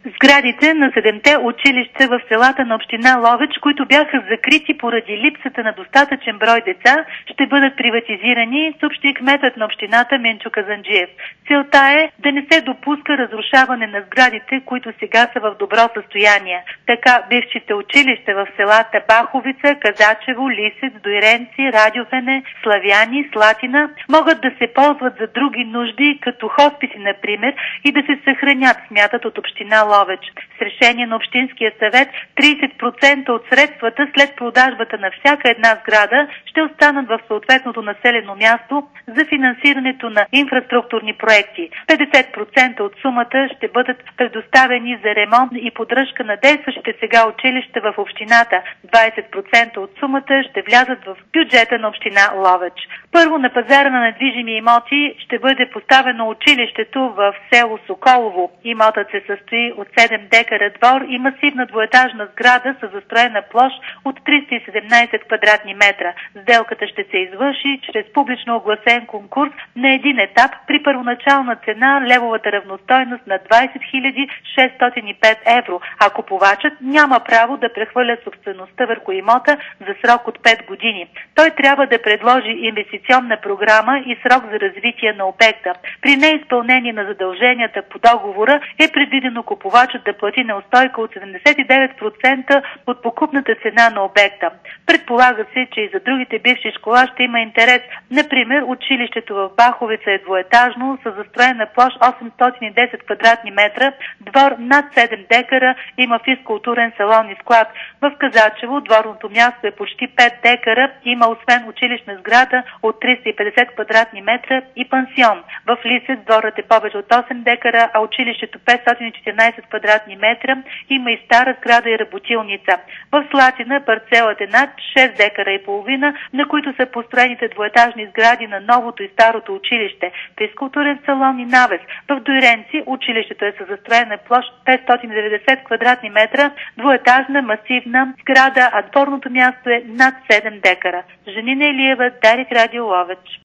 Сградите на 7-те училища в селата на община Ловеч, които бяха закрити поради липсата на достатъчен брой деца, ще бъдат приватизирани, съобщи кметът на общината Минчо Казанджиев. Целта е да не се допуска разрушаване на сградите, които сега са в добро състояние. Така бившите училища в селата Баховица, Казачево, Лисец, Дойренци, Радьовене, Славяни, Слатина могат да се ползват за други нужди, като хосписи, например, и да се съхранят, смятат от община Ловеч. С решение на Общинския съвет 30% от средствата след продажбата на всяка една сграда ще останат в съответното населено място за финансирането на инфраструктурни проекти. 50% от сумата ще бъдат предоставени за ремонт и поддръжка на действащите сега училища в общината. 20% от сумата ще влязат в бюджета на община Ловеч. Първо на пазара на недвижими имоти ще бъде поставено училището в село Соколово. Имотът се състои от 7 декара двор и масивна двоетажна сграда с застроена площ от 317 квадратни метра. Сделката ще се извърши чрез публично огласен конкурс на един етап при първоначална цена левовата равностойност на 20 605 евро, а купувачът няма право да прехвърля собствеността върху имота за срок от 5 години. Той трябва да предложи инвестиционна програма и срок за развитие на обекта. При неизпълнение на задълженията по договора е предвидено купувачът да плати неустойка от 79% от покупната цена на обекта. Предполага се, че и за другите бивши школа ще има интерес. Например, училището в Баховица е двоетажно, с застроена площ 810 квадратни метра, двор над 7 декара, има физкултурен салон и склад. В Казачево дворното място е почти 5 декара, има освен училищна сграда от 350 квадратни метра и пансион. В Лисец дворът е повече от 8 декара, а училището 514 квадратни метра, има и стара сграда и работилница. В Слатина парцелът е над 6 декара и половина, на които са построените двоетажни сгради на новото и старото училище, физкултурен салон и навес. В Дойренци училището е със застроена площ 590 квадратни метра, двоетажна масивна сграда, а дворното място е над 7 декара. Жанина Илиева, Дарик Радио Ловеч.